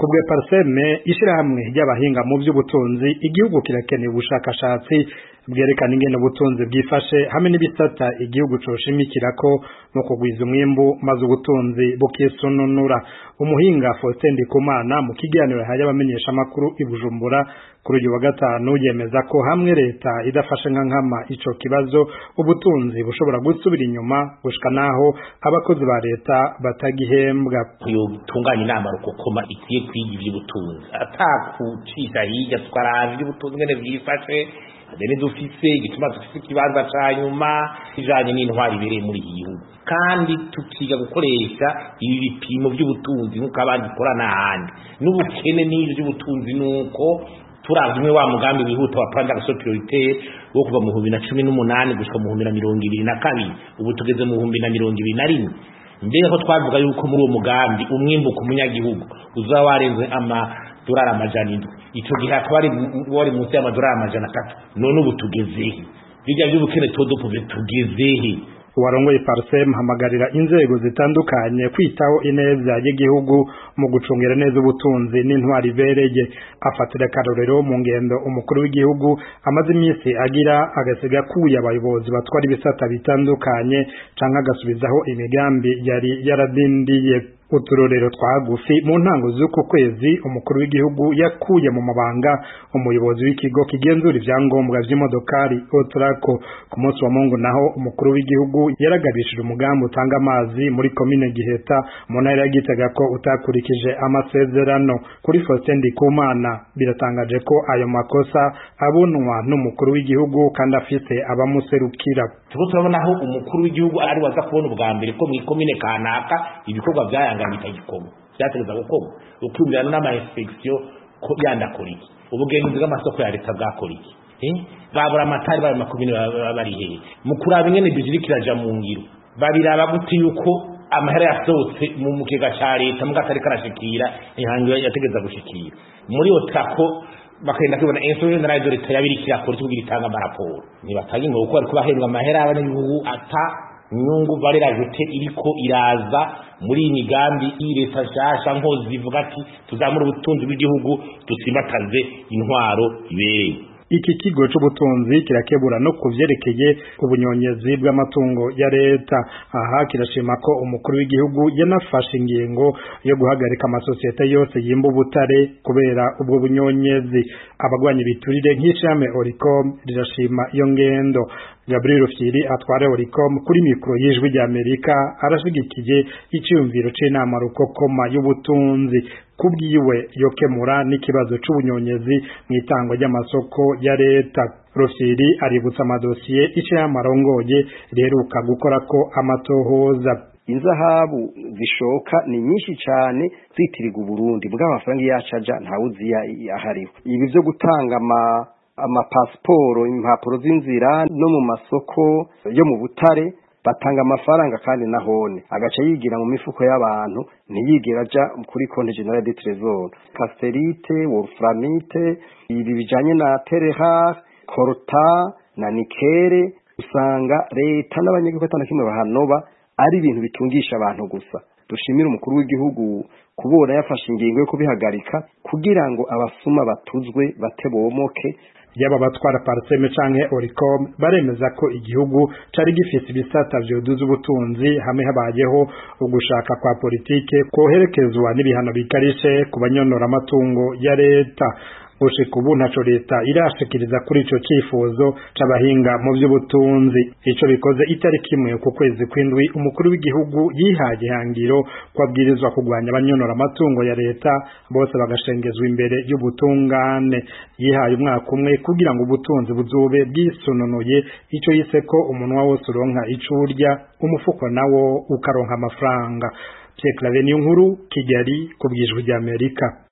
kubwe Parseme ishirahamwe ry'abahinga mu by'ubutunzi igihugu kirakeneye ubushakashatsi bwerekana ingene ubutunzi bwifashe hamwe n'ibisata igihugu coshimikirako no kugwiza umwimbu maze ubutunzi bukisununura. Umuhinga Faustin Ndikumana mu kiganiro yahaye abamenyesha makuru i Bujumbura kuri uyu wa gatanu yemeza ko hamwe leta idafashe nkama ico kibazo ubutunzi bushobora gusubira inyuma gushika naho abakozi ba leta batagihembwa. Tunganya inama rukokoma ikwiye kwiga ivy'ubutunzi atakucisha hirya twaravye ivy'ubutunzi ngene bwifashe deni dufise igituma dufise ikibanza ca nyuma kijanye n'intwari ibereye muri iki gihugu kandi tukiga gukoresha ibi bipimo by'ubutunzi nk'uko abandi bakora n'ahandi n'ubukene n'ibyo by'ubutunzi nuko turavye wa mugambi wihuta wa plan d'action prioritaire wo kuva mu 2018 gushika mu 2022 ubu tugeze mu 2021 mbere ko twavuga yuko muri uwo mugambi umwimbu ku munyagihugu uzaba warenze amadolari amajana indwi ico gihe akaba wari munsi y'amadolari amajana 3 none ubu tugezehe bijya by'ubukene todo tugezehe. Warongoye Parseme hamagarira inzego zitandukanye kwitaho ineza y'igihugu mu gucungera neza ubutunzi n'intwari ibereye. Afatira karorero mu ngendo umukuru w'igihugu amaze imisi agira agasiga kuya abayobozi batwara ibisata bitandukanye canke agasubizaho imigambi yari yaradindiye. Uturorero twagufi mu ntango z'uko kwezi umukuru w'igihugu yakuye mu mabanga umuyobozi w'ikigo kigenzura ivyangombwa vy'imodokari Otrako. Ku munsi wa Mungu naho umukuru w'igihugu yaragabishije umugambi utanga amazi muri komine Giheta mu ntara ya Gitega ko utakurikije amasezerano. Kuri Faustin Ndikumana biratangaje ko ayo makosa abunwa n'umukuru w'igihugu kandi afite abamuserukira. Turabona aho umukuru w'igihugu ari waza kubona ubwa mbere ko mu komine kanaka ibikorwa byayanga bitagikoma byategeza gukoma ukumvirana n'ama inspection ko yandakora iki ubugenzuzi bw'amasoko ya leta bwakora iki babura amatari bari makumyabiri bari hehe mu kuraba ingene bijirikiraja mu ngiro babiraba guti yuko amahera yasohotse mu mukega ca leta mu gatari karashikira ihangiwe yategeza gushikira muri Otrako bakenda kubona instrument na leta yabirikira ko tugira itanga amaraporo nibatanye ngo uko ariko bahembwa amahera y'abanyagihugu ata nyungu barera jete iriko iraza muri imigambi leta shasha nko zivuga ati tuzamura ubutunzi bw'igihugu tutsimbataze intwaro ibereye. Iki kigo c'ubutunzi kirakebura no kuvyerekeye ubunyonyezi bw'amatungo ya leta. Aha kirashima ko umukuru w'igihugu yanafashe ingingo yo guhagarika amasosiyete yose yimba ubutare kubera ubwo bunyonyezi. Abagwanya biturire nk'ishame Oricom rirashima iyo ngendo. Gabriel Rufyiri atware Oricom kuri mikro y'ijwi rya Amerika arashigikiye iciyumviro c'inama rukokoma y'ubutunzi kubwiwe yokemura n'ikibazo c'ubunyonyezi mw'itangwa ry'amasoko ya leta. Rufyiri aributsa amadosiye iciyamarongoye riheruka gukora ko amatohoza. Inzahabu zishoka ni nyinshi cyane zitirirwa Burundi bw'amafaranga yacaja ntawuzi yahariwe. Ibi byo gutanga amapasiporo impapuro z'inzira no mu masoko yo mu butare batanga amafaranga kandi nahone agaca yigira mu mifuko y'abantu ntiyigera aja kuri konti generale de trésor. Casterite, Wolframite, ibi bijanye na Terehar, Korta na Nikere usanga leta n'abanyagihugu batandukanye bahanoba ari ibintu bitungisha abantu gusa. Dushimira umukuru w'igihugu kubona yafashe ingingo yo kubihagarika kugira ngo abasuma batuzwe batebomoke. Yaba batwara Parseme canke Oricom baremeza ko igihugu cari gifise ibisata vyoduza ubutunzi hamwe habayeho ugushaka kwa politike koherekezwa n'ibihano bikarishe ku banyonora amatungo ya leta. Ushika ubu ntaco leta irashikiriza kuri ico cifuzo c'abahinga mu vy'ubutunzi. Ico bikoze itariki imwe ku kwezi kw'indwi umukuru w'igihugu yihaye ihangiro kwabwirizwa kugwanya abanyonora amatungo ya leta bose bagashengezwa imbere y'ubutungane. Yihaye umwaka umwe kugira ngo ubutunzi buzobe bwisununuye ico yise ko umunwa wose uronka ico urya umufuko nawo ukaronka amafaranga. Pierre Claver Niyonkuru, Kigali, ku bw'ijwi rya Amerika.